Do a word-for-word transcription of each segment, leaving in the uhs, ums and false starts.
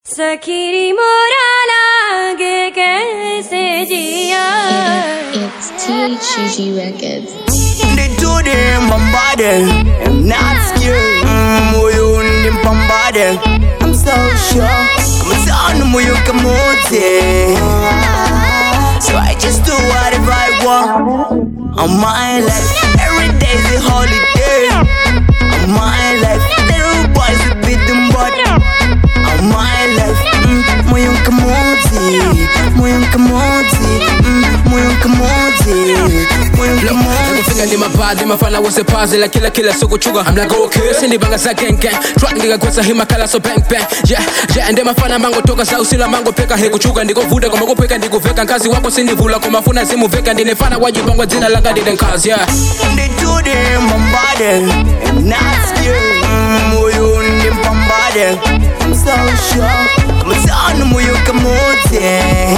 सखी मोरा लागे कैसे जिया. It's T H G G Records. They do them bombarded. I'm not scared. Mm, you them bombarded. I'm so sure. Come on, you come out there. So I just do whatever I want. On my life, every day's a holiday. On my life, little boys will beat them butt. On my life, mm, muy un camote, muy un camote, mm, muy un camote, muy un camote. Nigga ni mabadi mafana wose pazi la kila kila suku chuga. I'm like okay, sindi banga sa gang gang. Track nigga kwa hima kala so bang bang. Yeah, yeah, ende mafana mango toka sa usila mango peka he kuchuga ndiko vuda kwa mango peka ndiko veka kazi wako sindi vula kwa mafuna simu veka ndine fana wajibangwa jina langa diden kazi yeah. They do them bombarded. I'm not scared. Mm, you them bombarded. I'm so sure. Come on, you come out there.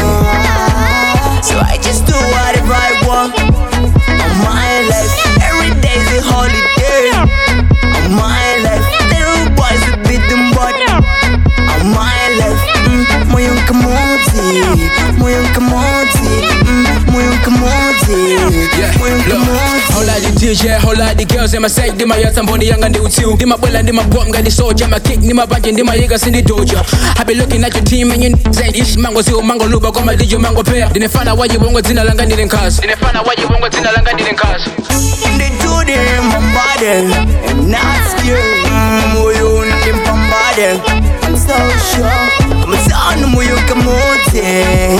So I just do whatever I want. On my life, every day's a holiday. On my life, little boys will beat them butt. On my life, mm, muy un camote, muy un camote, mm, muy un camote, muy un camote. Whole lot of D J, whole lot of girls in my side. Di my yata mboni yanga ndi utiu. Di my bola, di my bomb, got the soldier. My kick, di my bang, di my yigas in the dojo. I be looking at your team and you saying ish mango zero mango luba kwa my D J mango pair. Dine fana waji bongo zina langa diden cars. Dine fana waji bongo zina langa diden cars. They do them bombarded. I'm not scared. Mm, you them bombarded. I'm so sure. Come on, you come out there.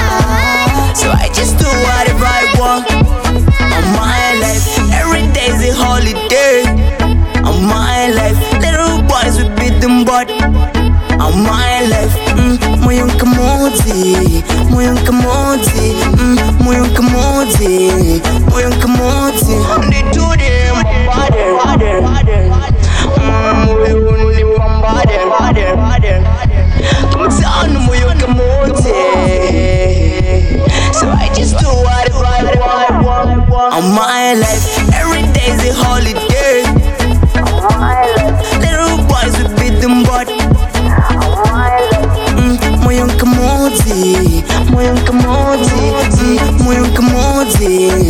So I just do whatever I want. On my life, every day's a holiday. On my life, little boys will beat them butt. On my life, mm, muy un camote, muy un camote, mm, muy un camote, muy un camote. They do them bombarded, mm, muy un bombarded. Come on, muy un camote. So I just do whatever I want. On my life, every day's a holiday. On my life, little boys will beat them butt. Mm, muy un camote, muy un camote, mm, muy un camote.